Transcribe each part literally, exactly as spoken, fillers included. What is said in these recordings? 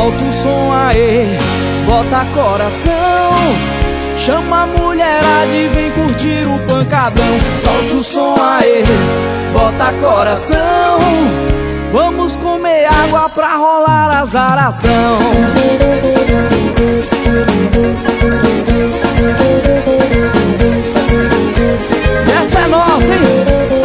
solta o som aí, bota coração. Chama a mulherada e vem curtir o pancadão. Solte o som aí, bota coração. Vamos comer água pra rolar a azaração. Essa é nossa, hein?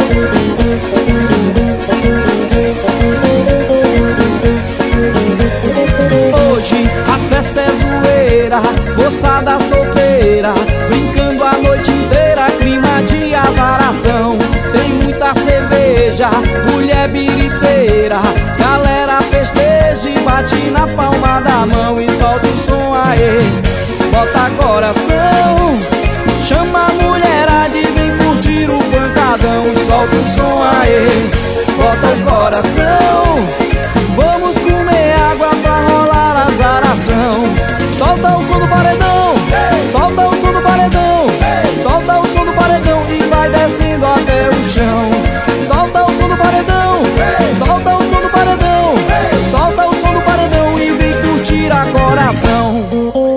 Hoje a festa é zoeira, moçada solteira, brincando a noite inteira, clima de azaração. Tem muita cerveja, mulher biriteira, galera festeja e bate na palma da mão. E solta o som aí, bota coração. Chama a mulherada e vem curtir o pancadão. Solta o som aí, bota o coração. Vamos comer água pra rolar a azaração. Solta o som do paredão, solta o som do paredão, solta o som do paredão e vai descendo até o chão. Solta o som do paredão, solta o som do paredão, solta o som do paredão e vem curtir a coração.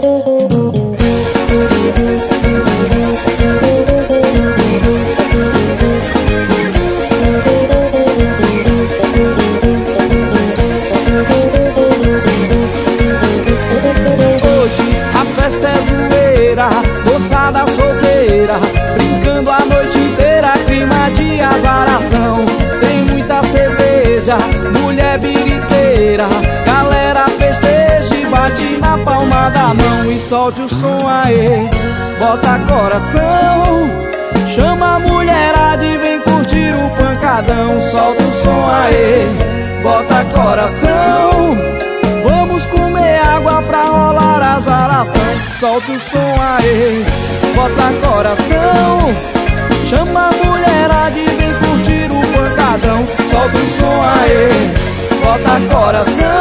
Moçada solteira, brincando a noite inteira, clima de azaração. Tem muita cerveja, mulher biriteira, galera festeja e bate na palma da mão. E solte o som aí, bota coração. Chama a mulherada e vem curtir o pancadão. Solta o som aí, bota coração. Vamos comer água pra rolar a azaração. Solte o som aí, bota coração. Chama a mulherada e vem curtir o pancadão. Solta o som aí, bota coração.